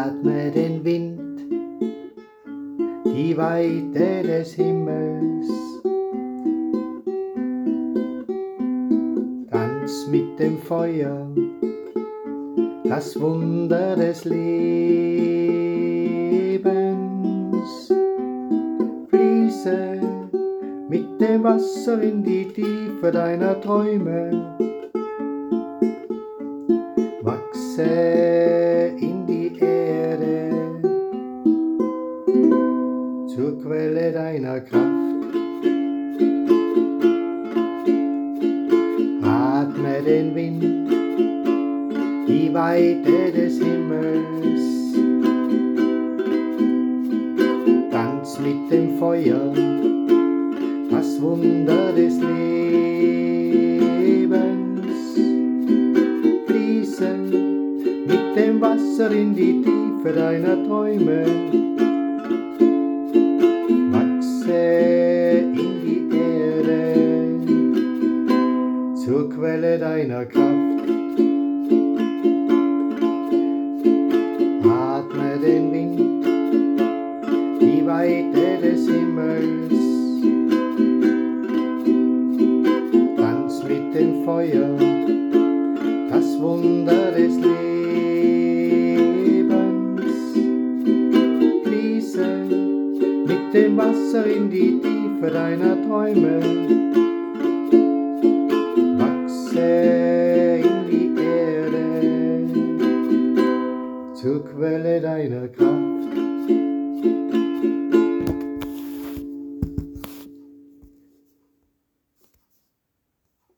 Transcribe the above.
Atme den Wind, die Weite des Himmels. Tanz mit dem Feuer, das Wunder des Lebens. Fließe mit dem Wasser in die Tiefe deiner Träume. Wachse in die Erde, zur Quelle deiner Kraft. Atme den Wind, die Weite des Himmels. Tanz mit dem Feuer, das Wunder des Lebens. Fließe mit dem Wasser in die Tiefe deiner Träume. Wachse in die Erde, zur Quelle deiner Kraft. Atme den Wind, die Weite des Himmels. Tanz mit dem Feuer, das Wunder des Lebens. Fließe mit dem Wasser in die Tiefe deiner Träume.